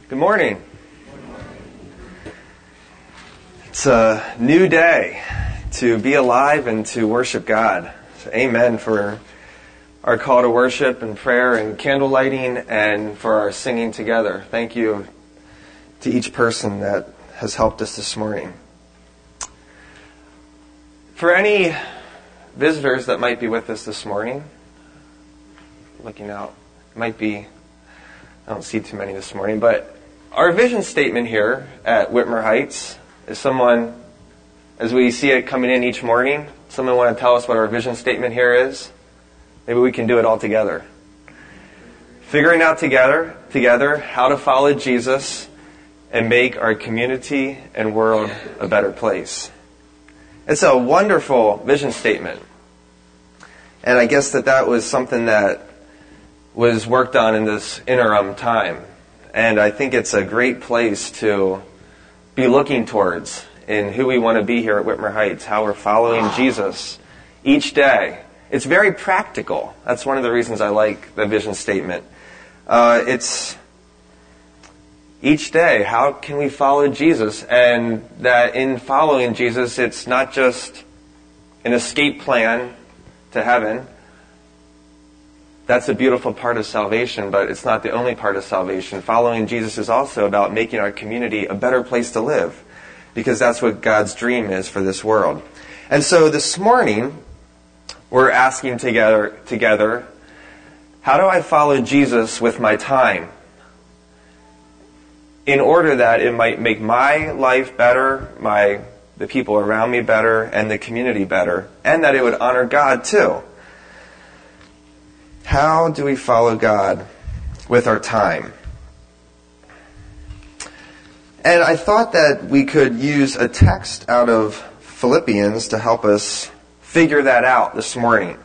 Good morning. It's a new day to be alive and to worship God. So amen for our call to worship and prayer and candle lighting and for our singing together. Thank you to each person that has helped us this morning. For any visitors that might be with us this morning, looking out, might be, I don't see too many this morning, but our vision statement here at Whitmer Heights is someone, as we see it coming in each morning, someone want to tell us what our vision statement here is? Maybe we can do it all together. Figuring out together how to follow Jesus and make our community and world a better place. It's a wonderful vision statement. And I guess that was something that was worked on in this interim time. And I think it's a great place to be looking towards in who we want to be here at Whitmer Heights, how we're following Jesus each day. It's very practical. That's one of the reasons I like the vision statement. It's each day, how can we follow Jesus? And that in following Jesus, it's not just an escape plan to heaven. That's a beautiful part of salvation, but it's not the only part of salvation. Following Jesus is also about making our community a better place to live, because that's what God's dream is for this world. And so this morning, we're asking together, how do I follow Jesus with my time? In order that it might make my life better, the people around me better, and the community better, and that it would honor God too. How do we follow God with our time? And I thought that we could use a text out of Philippians to help us figure that out this morning.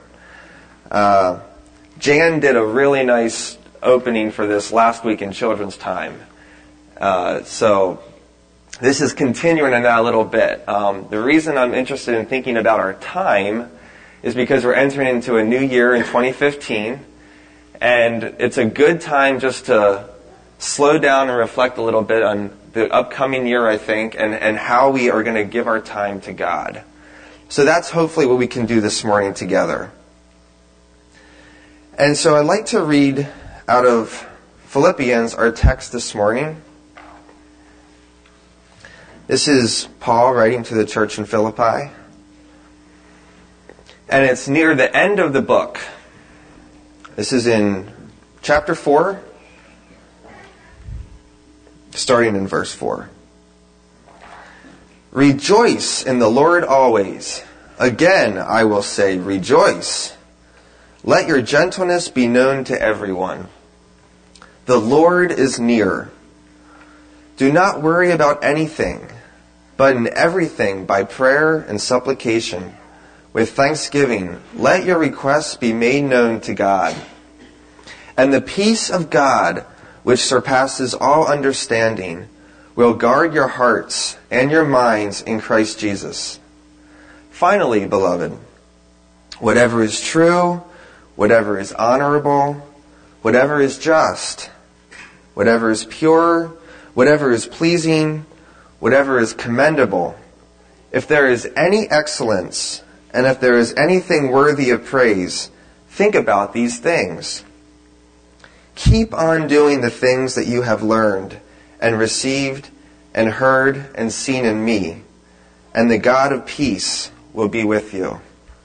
Jan did a really nice opening for this last week in children's time. So this is continuing in that a little bit. The reason I'm interested in thinking about our time is because we're entering into a new year in 2015, and it's a good time just to slow down and reflect a little bit on the upcoming year, I think, and how we are going to give our time to God. So that's hopefully what we can do this morning together. And so I'd like to read out of Philippians, our text this morning. This is Paul writing to the church in Philippi. And it's near the end of the book. This is in chapter 4, starting in verse 4. Rejoice in the Lord always. Again, I will say, rejoice. Let your gentleness be known to everyone. The Lord is near. Do not worry about anything, but in everything by prayer and supplication, with thanksgiving, let your requests be made known to God. And the peace of God, which surpasses all understanding, will guard your hearts and your minds in Christ Jesus. Finally, beloved, whatever is true, whatever is honorable, whatever is just, whatever is pure, whatever is pleasing, whatever is commendable, if there is any excellence, and if there is anything worthy of praise, think about these things. Keep on doing the things that you have learned and received and heard and seen in me, and the God of peace will be with you.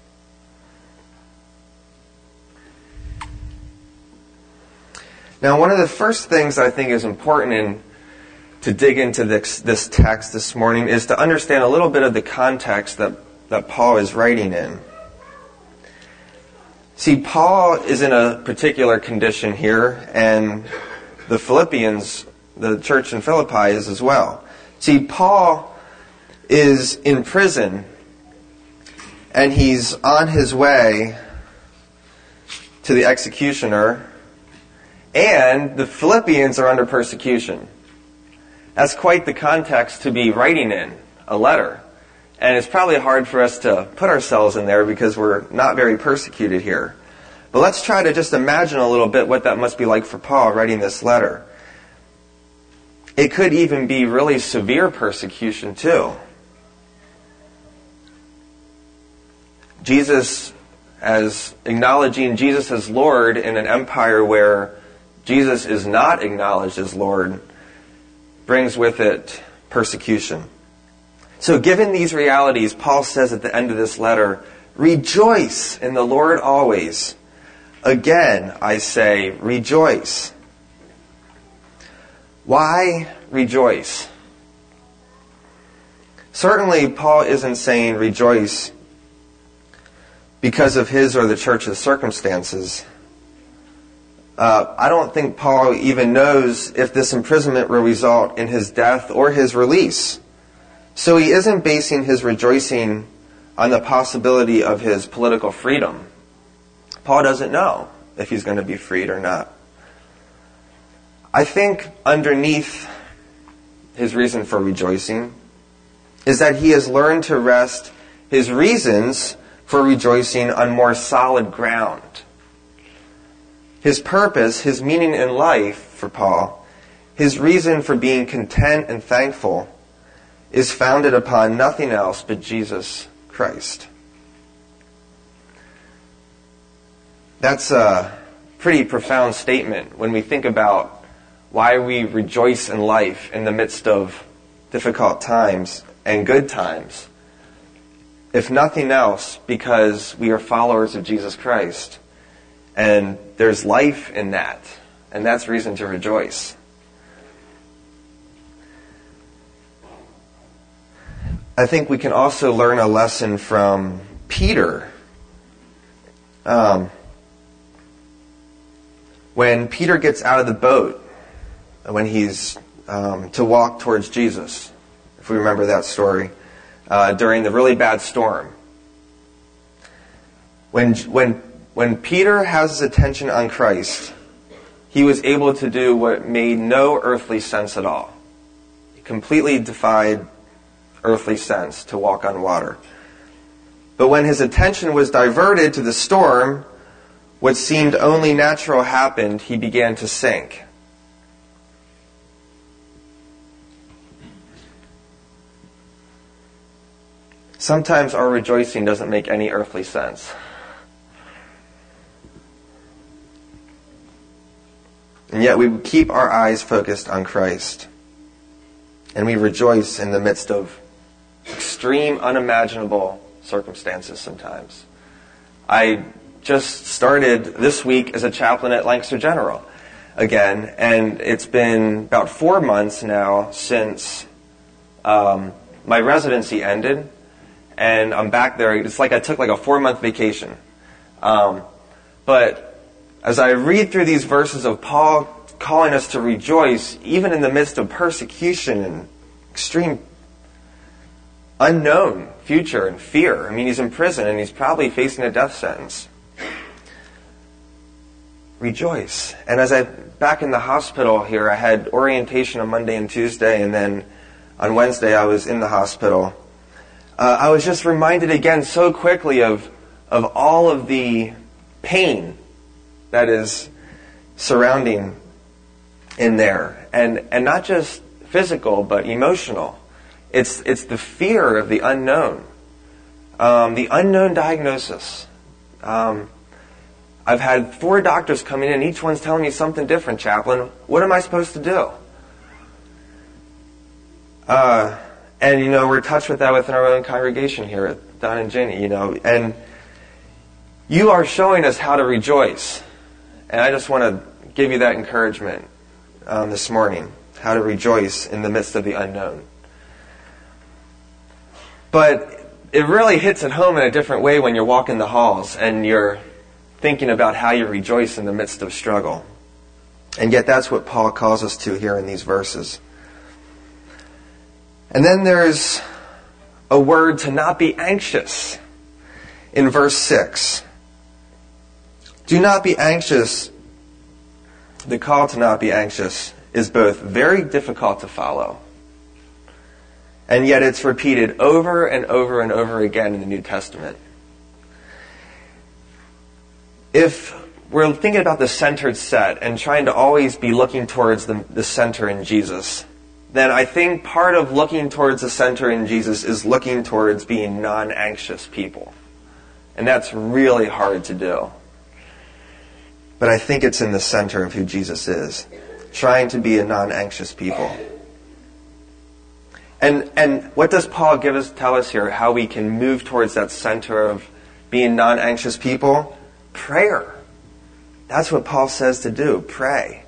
Now, one of the first things I think is important to dig into this text this morning is to understand a little bit of the context that Paul is writing in. See, Paul is in a particular condition here, and the Philippians, the church in Philippi, is as well. See, Paul is in prison, and he's on his way to the executioner, and the Philippians are under persecution. That's quite the context to be writing in a letter. And it's probably hard for us to put ourselves in there because we're not very persecuted here. But let's try to just imagine a little bit what that must be like for Paul writing this letter. It could even be really severe persecution too. Jesus, as acknowledging Jesus as Lord in an empire where Jesus is not acknowledged as Lord, brings with it persecution. So given these realities, Paul says at the end of this letter, rejoice in the Lord always. Again, I say, rejoice. Why rejoice? Certainly, Paul isn't saying rejoice because of his or the church's circumstances. I don't think Paul even knows if this imprisonment will result in his death or his release. So he isn't basing his rejoicing on the possibility of his political freedom. Paul doesn't know if he's going to be freed or not. I think underneath his reason for rejoicing is that he has learned to rest his reasons for rejoicing on more solid ground. His purpose, his meaning in life for Paul, his reason for being content and thankful is founded upon nothing else but Jesus Christ. That's a pretty profound statement when we think about why we rejoice in life in the midst of difficult times and good times. If nothing else, because we are followers of Jesus Christ. And there's life in that. And that's reason to rejoice. I think we can also learn a lesson from Peter. When Peter gets out of the boat, when he's to walk towards Jesus, if we remember that story, during the really bad storm. When Peter has his attention on Christ, he was able to do what made no earthly sense at all. He completely defied earthly sense to walk on water. But when his attention was diverted to the storm, what seemed only natural happened. He began to sink. Sometimes our rejoicing doesn't make any earthly sense. And yet we keep our eyes focused on Christ. And we rejoice in the midst of extreme, unimaginable circumstances sometimes. I just started this week as a chaplain at Lancaster General again. And it's been about 4 months now since my residency ended. And I'm back there. It's like I took like a 4-month vacation. But as I read through these verses of Paul calling us to rejoice, even in the midst of persecution and extreme unknown future and fear. I mean, he's in prison and he's probably facing a death sentence. Rejoice. And as back in the hospital here, I had orientation on Monday and Tuesday, and then on Wednesday I was in the hospital. I was just reminded again so quickly of all of the pain that is surrounding in there. And not just physical, but emotional. It's the fear of the unknown. The unknown diagnosis. I've had 4 doctors come in, and each one's telling me something different, chaplain. What am I supposed to do? And, we're touched with that within our own congregation here at Don and Ginny, And you are showing us how to rejoice. And I just want to give you that encouragement this morning, how to rejoice in the midst of the unknown. But it really hits at home in a different way when you're walking the halls and you're thinking about how you rejoice in the midst of struggle. And yet that's what Paul calls us to here in these verses. And then there's a word to not be anxious in verse 6. Do not be anxious. The call to not be anxious is both very difficult to follow, and yet it's repeated over and over and over again in the New Testament. If we're thinking about the centered set and trying to always be looking towards the center in Jesus, then I think part of looking towards the center in Jesus is looking towards being non-anxious people. And that's really hard to do. But I think it's in the center of who Jesus is, trying to be a non-anxious people. And what does Paul tell us here, how we can move towards that center of being non-anxious people? Prayer. That's what Paul says to do, pray.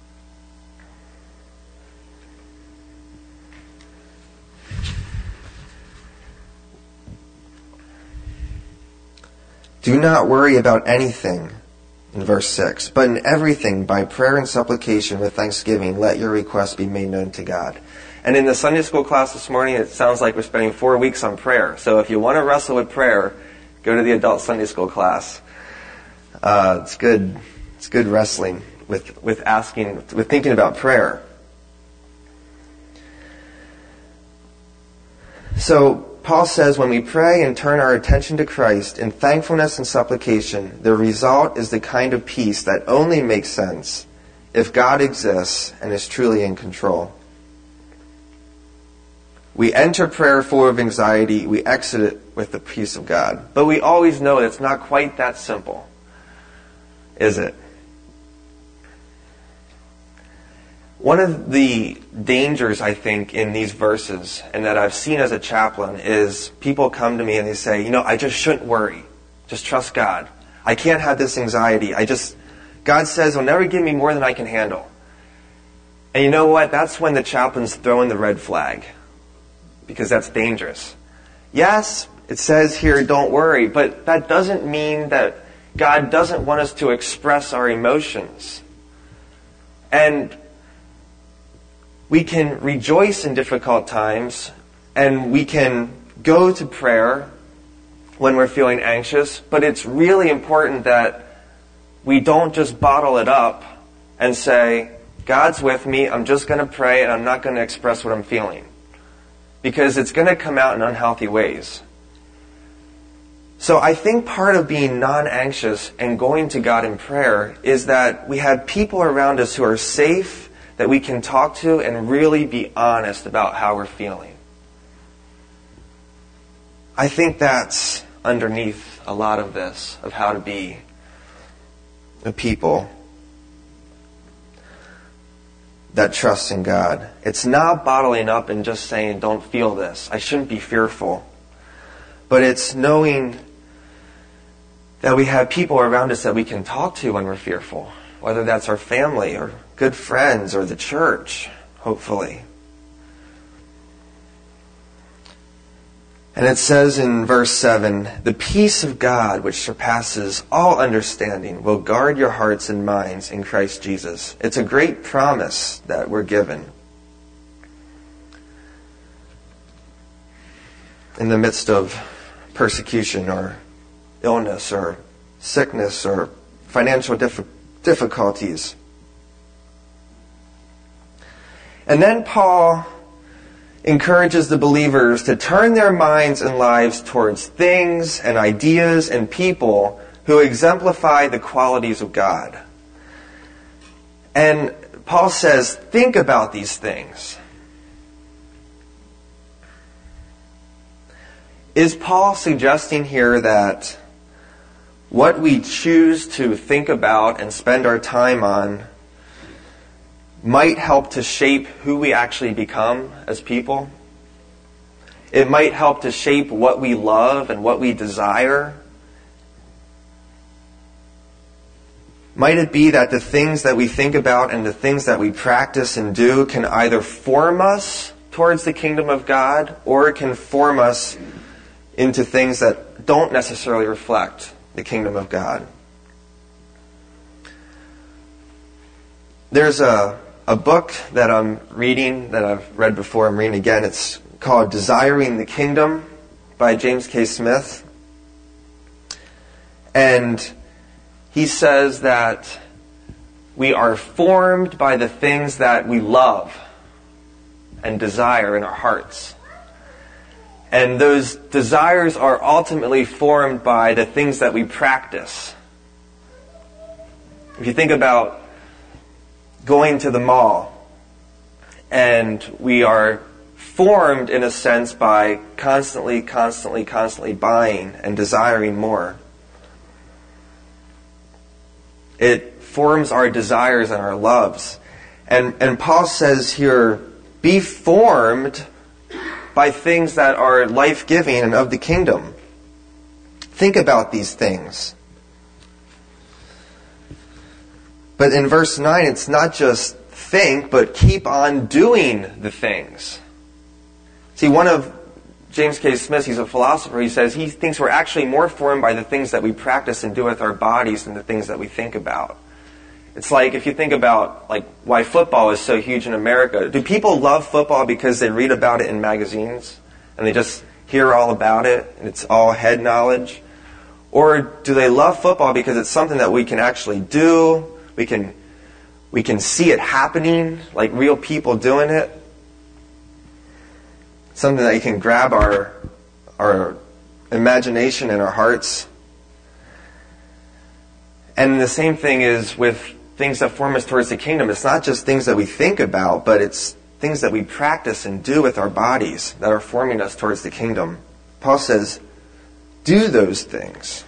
Do not worry about anything, in verse 6, but in everything, by prayer and supplication with thanksgiving, let your requests be made known to God. And in the Sunday school class this morning, it sounds like we're spending 4 weeks on prayer. So if you want to wrestle with prayer, go to the adult Sunday school class. It's good. It's good wrestling with thinking about prayer. So Paul says when we pray and turn our attention to Christ in thankfulness and supplication, the result is the kind of peace that only makes sense if God exists and is truly in control. We enter prayer full of anxiety, we exit it with the peace of God. But we always know it's not quite that simple, is it? One of the dangers, I think, in these verses, and that I've seen as a chaplain, is people come to me and they say, I just shouldn't worry. Just trust God. I can't have this anxiety. God says He'll never give me more than I can handle. And you know what? That's when the chaplain's throwing the red flag. Because that's dangerous. Yes, it says here, don't worry, but that doesn't mean that God doesn't want us to express our emotions. And we can rejoice in difficult times, and we can go to prayer when we're feeling anxious, but it's really important that we don't just bottle it up and say, God's with me, I'm just going to pray, and I'm not going to express what I'm feeling. Because it's going to come out in unhealthy ways. So I think part of being non-anxious and going to God in prayer is that we have people around us who are safe, that we can talk to and really be honest about how we're feeling. I think that's underneath a lot of this, of how to be a people that trust in God. It's not bottling up and just saying, don't feel this. I shouldn't be fearful. But it's knowing that we have people around us that we can talk to when we're fearful. Whether that's our family or good friends or the church, hopefully. And it says in verse 7, the peace of God, which surpasses all understanding, will guard your hearts and minds in Christ Jesus. It's a great promise that we're given. In the midst of persecution or illness or sickness or financial difficulties. And then Paul encourages the believers to turn their minds and lives towards things and ideas and people who exemplify the qualities of God. And Paul says, think about these things. Is Paul suggesting here that what we choose to think about and spend our time on might help to shape who we actually become as people? It might help to shape what we love and what we desire. Might it be that the things that we think about and the things that we practice and do can either form us towards the kingdom of God, or it can form us into things that don't necessarily reflect the kingdom of God? There's a book that I'm reading, that I've read before, I'm reading again. It's called Desiring the Kingdom by James K. Smith. And he says that we are formed by the things that we love and desire in our hearts. And those desires are ultimately formed by the things that we practice. If you think about going to the mall And we are formed, in a sense, by constantly buying and desiring more. It forms our desires and our loves. And Paul says here, be formed by things that are life-giving and of the kingdom. Think about these things. But in verse 9, it's not just think, but keep on doing the things. See, one of James K. Smith, he's a philosopher, he says he thinks we're actually more formed by the things that we practice and do with our bodies than the things that we think about. It's like, if you think about why football is so huge in America, do people love football because they read about it in magazines and they just hear all about it and it's all head knowledge? Or do they love football because it's something that we can actually do, we can see it happening, like real people doing it? Something that can grab our imagination and our hearts. And the same thing is with things that form us towards the kingdom. It's not just things that we think about, but it's things that we practice and do with our bodies that are forming us towards the kingdom. Paul says, do those things.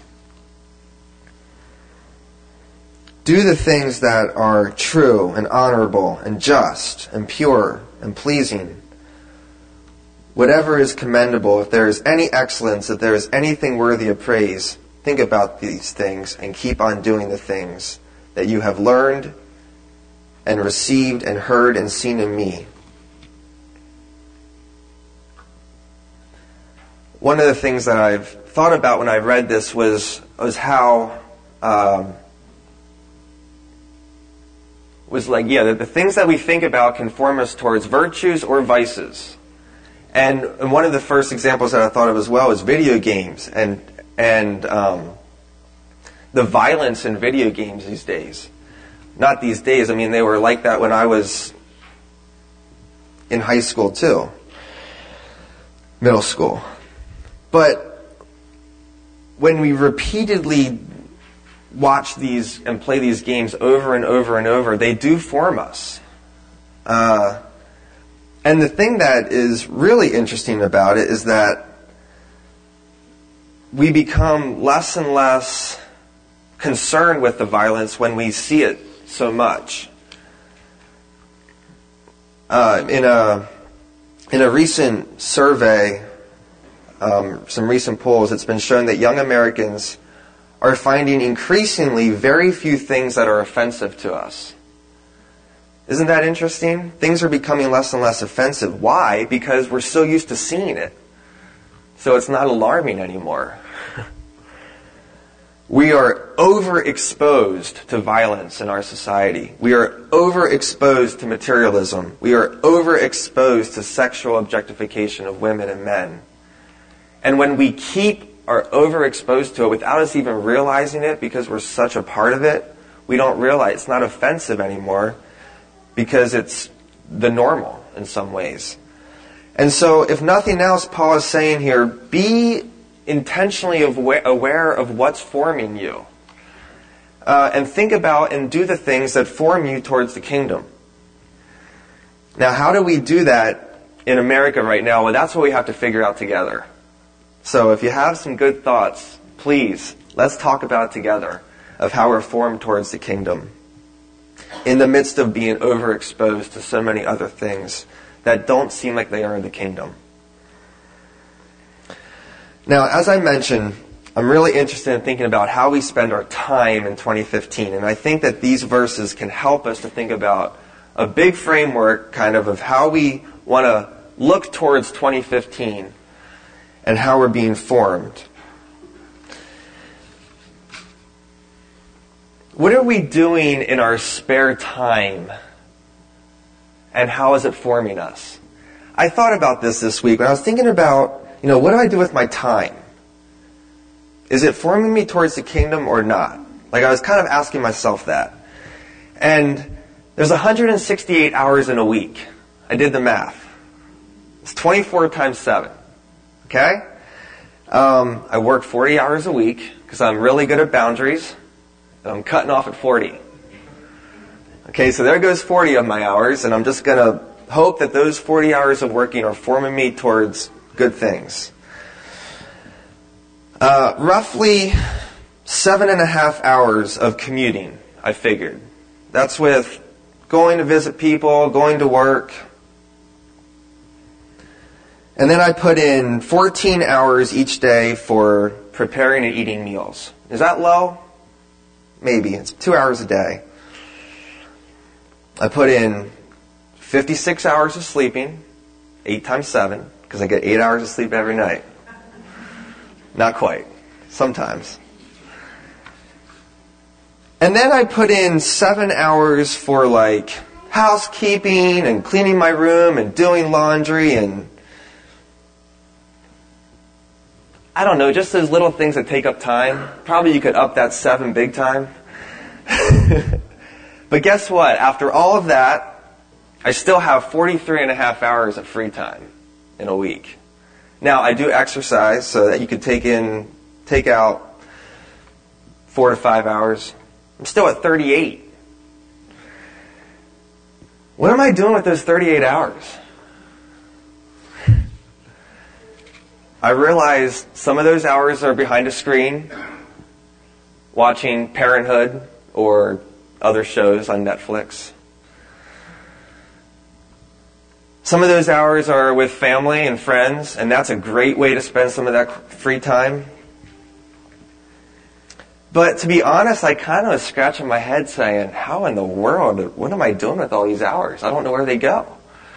Do the things that are true and honorable and just and pure and pleasing. Whatever is commendable, if there is any excellence, if there is anything worthy of praise, think about these things and keep on doing the things that you have learned and received and heard and seen in me. One of the things that I've thought about when I read this was how that the things that we think about can form us towards virtues or vices. And one of the first examples that I thought of as well is video games and the violence in video games these days. Not these days, I mean they were like that when I was in high school too. Middle school. But when we repeatedly watch these and play these games over and over and over, they do form us. And the thing that is really interesting about it is that we become less and less concerned with the violence when we see it so much. In a recent survey, some recent polls, it's been shown that young Americans are finding increasingly very few things that are offensive to us. Isn't that interesting? Things are becoming less and less offensive. Why? Because we're so used to seeing it. So it's not alarming anymore. We are overexposed to violence in our society. We are overexposed to materialism. We are overexposed to sexual objectification of women and men. And when we are overexposed to it without us even realizing it, because we're such a part of it, we don't realize it's not offensive anymore because it's the normal in some ways. And so, if nothing else, Paul is saying here, be intentionally aware of what's forming you. And think about and do the things that form you towards the kingdom. Now, how do we do that in America right now? Well, that's what we have to figure out together. So if you have some good thoughts, please, let's talk about it together of how we're formed towards the kingdom in the midst of being overexposed to so many other things that don't seem like they are in the kingdom. Now, as I mentioned, I'm really interested in thinking about how we spend our time in 2015. And I think that these verses can help us to think about a big framework kind of how we want to look towards 2015 and how we're being formed. What are we doing in our spare time? And how is it forming us? I thought about this week when I was thinking about, what do I do with my time? Is it forming me towards the kingdom or not? I was kind of asking myself that. And there's 168 hours in a week. I did the math. It's 24 times 7. Okay? I work 40 hours a week because I'm really good at boundaries. And I'm cutting off at 40. Okay, so there goes 40 of my hours, and I'm just going to hope that those 40 hours of working are forming me towards good things. Roughly 7.5 hours of commuting, I figured. That's with going to visit people, going to work. And then I put in 14 hours each day for preparing and eating meals. Is that low? Maybe. It's 2 hours a day. I put in 56 hours of sleeping, 8 times 7, because I get 8 hours of sleep every night. Not quite. Sometimes. And then I put in 7 hours for housekeeping and cleaning my room and doing laundry and I don't know, just those little things that take up time. Probably you could up that 7 big time. But guess what? After all of that, I still have 43.5 hours of free time in a week. Now, I do exercise so that you could take out 4 to 5 hours. I'm still at 38. What am I doing with those 38 hours? I realize some of those hours are behind a screen, watching Parenthood or other shows on Netflix. Some of those hours are with family and friends, and that's a great way to spend some of that free time. But to be honest, I kind of was scratching my head saying, how in the world, what am I doing with all these hours? I don't know where they go.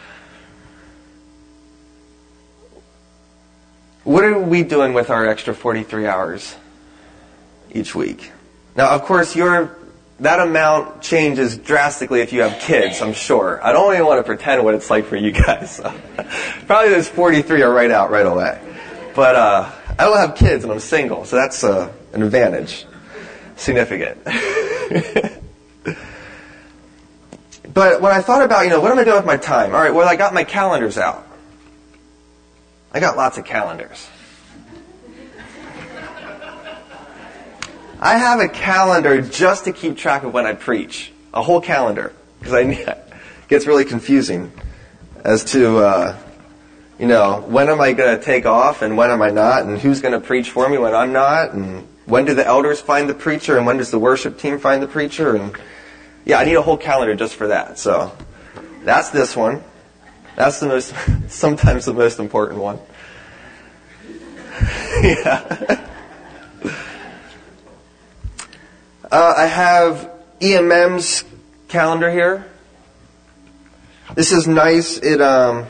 What are we doing with our extra 43 hours each week? Now, of course, that amount changes drastically if you have kids, I'm sure. I don't even want to pretend what it's like for you guys. Probably those 43 are right out right away. But I don't have kids and I'm single, so that's an advantage. Significant. But when I thought about, what am I doing with my time? All right, well, I got my calendars out. I got lots of calendars. I have a calendar just to keep track of when I preach. A whole calendar. Because it gets really confusing as to, when am I going to take off and when am I not, and who's going to preach for me when I'm not, and when do the elders find the preacher, and when does the worship team find the preacher, and I need a whole calendar just for that. So that's this one. That's sometimes the most important one. Yeah. I have EMM's calendar here. This is nice. It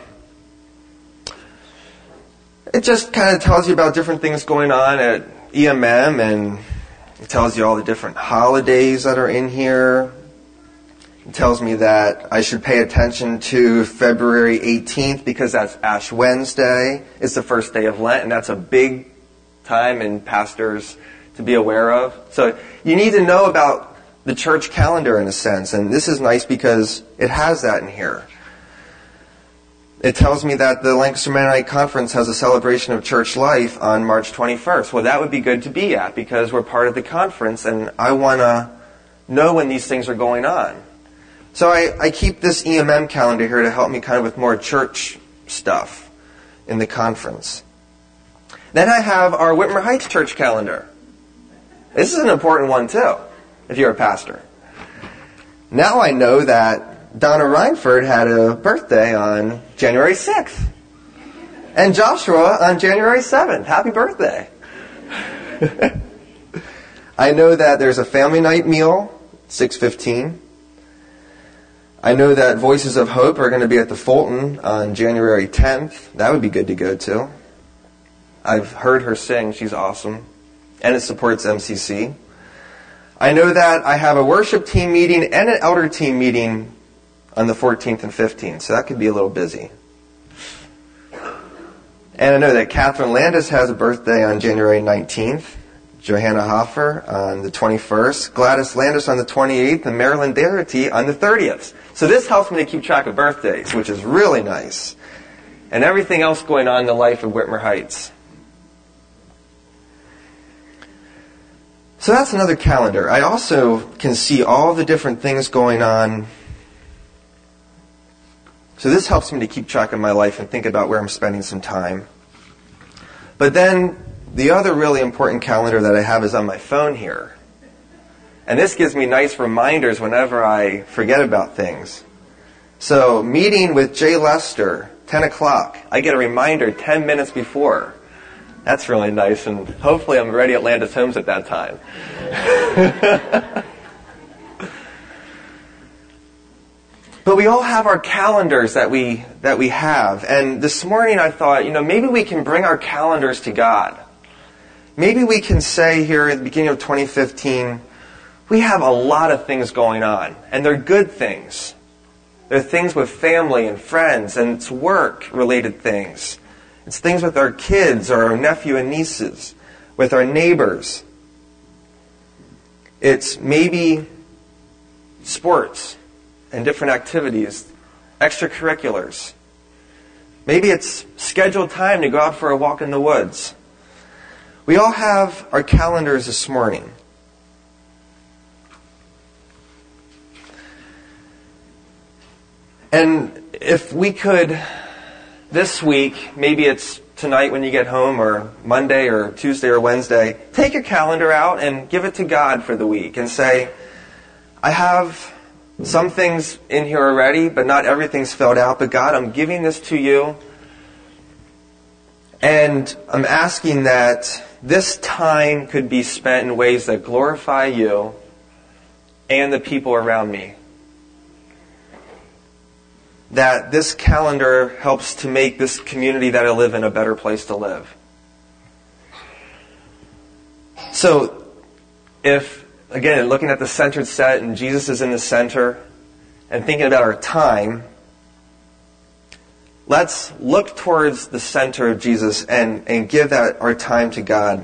just kind of tells you about different things going on at EMM, and it tells you all the different holidays that are in here. It tells me that I should pay attention to February 18th because that's Ash Wednesday. It's the first day of Lent, and that's a big time in pastors to be aware of. So you need to know about the church calendar in a sense, and this is nice because it has that in here. It tells me that the Lancaster Mennonite Conference has a celebration of church life on March 21st. Well, that would be good to be at because we're part of the conference, and I want to know when these things are going on. So I keep this EMM calendar here to help me kind of with more church stuff in the conference. Then I have our Whitmer Heights church calendar. This is an important one too, if you're a pastor. Now I know that Donna Reinford had a birthday on January 6th. And Joshua on January 7th. Happy birthday. I know that there's a family night meal, 6:15. I know that Voices of Hope are going to be at the Fulton on January 10th. That would be good to go to. I've heard her sing. She's awesome. And it supports MCC. I know that I have a worship team meeting and an elder team meeting on the 14th and 15th. So that could be a little busy. And I know that Catherine Landis has a birthday on January 19th. Johanna Hoffer on the 21st. Gladys Landis on the 28th. And Marilyn Darity on the 30th. So this helps me to keep track of birthdays, which is really nice. And everything else going on in the life of Whitmer Heights. So that's another calendar. I also can see all the different things going on So this helps me to keep track of my life and think about where I'm spending some time. But then the other really important calendar that I have is on my phone here. And this gives me nice reminders whenever I forget about things. So, meeting with Jay Lester, 10 o'clock. I get a reminder 10 minutes before. That's really nice, and hopefully I'm ready at Landis Homes at that time. But we all have our calendars that we have. And this morning I thought, maybe we can bring our calendars to God. Maybe we can say here at the beginning of 2015, we have a lot of things going on, and they're good things. They're things with family and friends, and it's work-related things. It's things with our kids or our nephew and nieces, with our neighbors. It's maybe sports and different activities, extracurriculars. Maybe it's scheduled time to go out for a walk in the woods. We all have our calendars this morning. And if we could, this week, maybe it's tonight when you get home, or Monday or Tuesday or Wednesday, take your calendar out and give it to God for the week and say, I have some things in here already, but not everything's filled out. But God, I'm giving this to you. And I'm asking that this time could be spent in ways that glorify you and the people around me. That this calendar helps to make this community that I live in a better place to live. So, if, again, looking at the centered set and Jesus is in the center and thinking about our time, let's look towards the center of Jesus and give that our time to God.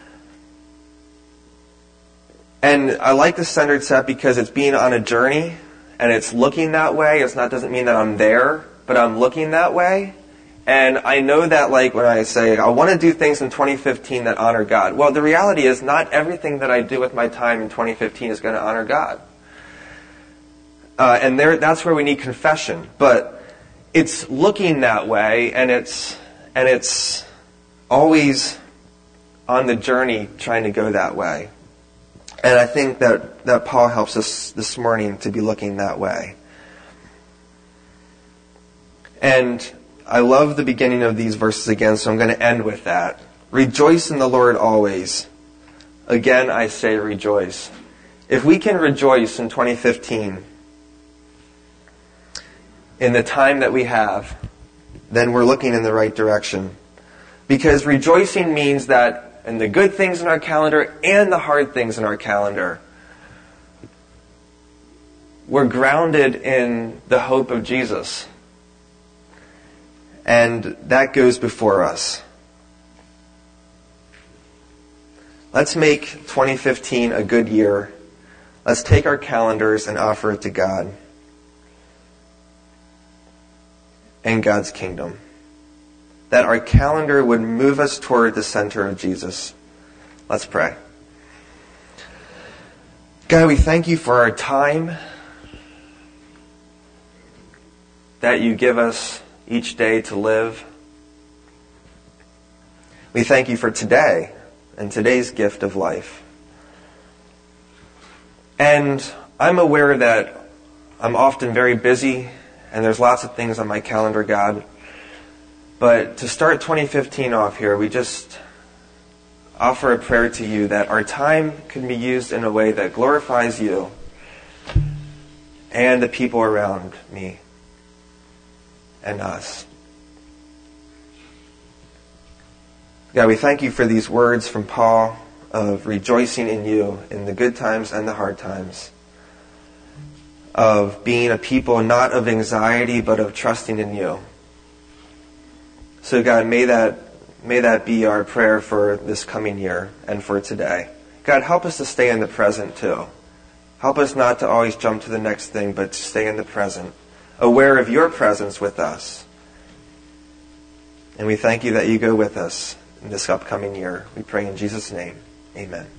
And I like the centered set because it's being on a journey. And it's looking that way. Doesn't mean that I'm there, but I'm looking that way. And I know that, when I say, I want to do things in 2015 that honor God. Well, the reality is not everything that I do with my time in 2015 is going to honor God. And that's where we need confession. But it's looking that way, and it's always on the journey trying to go that way. And I think that Paul helps us this morning to be looking that way. And I love the beginning of these verses again, so I'm going to end with that. Rejoice in the Lord always. Again, I say rejoice. If we can rejoice in 2015, in the time that we have, then we're looking in the right direction. Because rejoicing means that and the good things in our calendar and the hard things in our calendar, we're grounded in the hope of Jesus. And that goes before us. Let's make 2015 a good year. Let's take our calendars and offer it to God and God's kingdom. That our calendar would move us toward the center of Jesus. Let's pray. God, we thank you for our time that you give us each day to live. We thank you for today and today's gift of life. And I'm aware that I'm often very busy and there's lots of things on my calendar, God. But to start 2015 off here, we just offer a prayer to you that our time can be used in a way that glorifies you and the people around me and us. God, we thank you for these words from Paul of rejoicing in you in the good times and the hard times, of being a people not of anxiety but of trusting in you. So God, may that be our prayer for this coming year and for today. God, help us to stay in the present too. Help us not to always jump to the next thing, but to stay in the present, aware of your presence with us. And we thank you that you go with us in this upcoming year. We pray in Jesus' name. Amen.